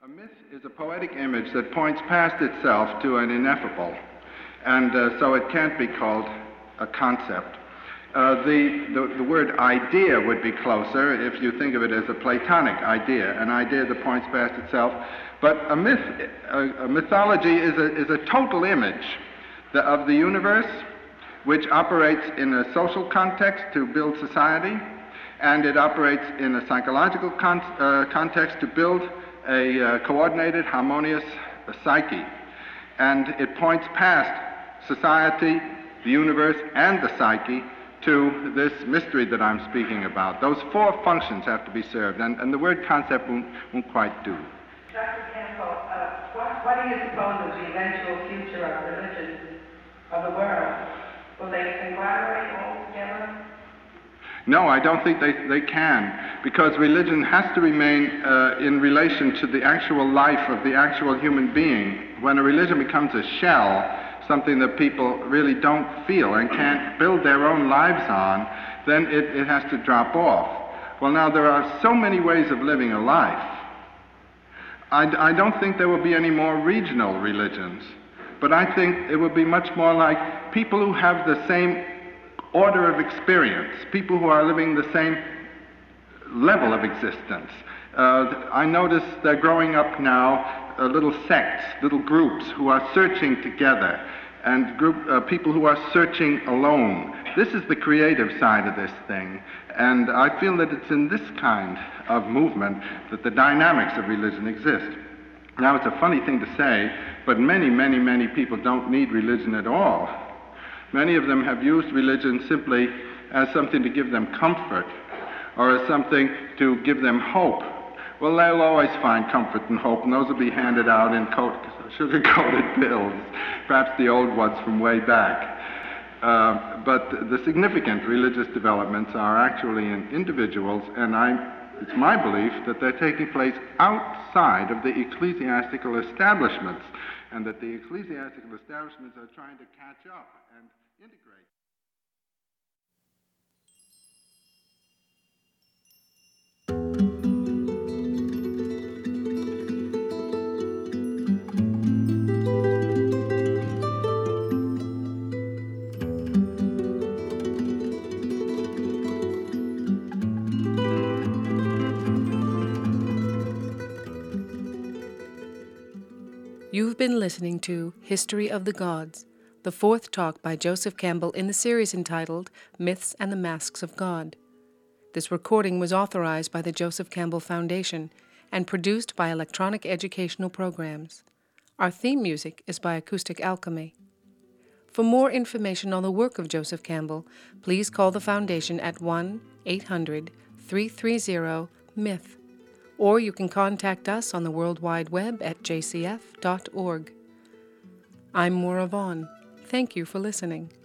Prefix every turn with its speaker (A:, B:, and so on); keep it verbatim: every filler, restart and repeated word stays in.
A: A myth is a poetic image that points past itself to an ineffable, and uh, so it can't be called a concept. Uh, the, the, the word idea would be closer if you think of it as a Platonic idea, an idea that points past itself. But a myth, a, a mythology is a, is a total image the, of the universe, which operates in a social context to build society, and it operates in a psychological con- uh, context to build a uh, coordinated, harmonious uh, psyche. And it points past society, the universe, and the psyche to this mystery that I'm speaking about. Those four functions have to be served, and, and the word concept won't, won't quite do.
B: Doctor Campbell, uh, what, what do you suppose is the eventual future of religion of the world? Will they conglomerate all together?
A: No, I don't think they, they can, because religion has to remain uh, in relation to the actual life of the actual human being. When a religion becomes a shell, something that people really don't feel and can't build their own lives on, then it, it has to drop off. Well, now, there are so many ways of living a life. I, I don't think there will be any more regional religions, but I think it will be much more like people who have the same order of experience, people who are living the same level of existence. Uh, I notice they're growing up now uh, little sects, little groups who are searching together, and group uh, people who are searching alone. This is the creative side of this thing, and I feel that it's in this kind of movement that the dynamics of religion exist. Now, it's a funny thing to say, but many, many, many people don't need religion at all. Many of them have used religion simply as something to give them comfort, or as something to give them hope. Well, they'll always find comfort and hope, and those will be handed out in coat, sugar-coated pills, perhaps the old ones from way back. Uh, but the significant religious developments are actually in individuals, and I, it's my belief that they're taking place outside of the ecclesiastical establishments, and that the ecclesiastical establishments are trying to catch up and integrate.
C: You've been listening to History of the Gods, the fourth talk by Joseph Campbell in the series entitled Myths and the Masks of God. This recording was authorized by the Joseph Campbell Foundation and produced by Electronic Educational Programs. Our theme music is by Acoustic Alchemy. For more information on the work of Joseph Campbell, please call the Foundation at one eight hundred, three three zero, M Y T H. Or you can contact us on the World Wide Web at j c f dot org. I'm Maura Vaughn. Thank you for listening.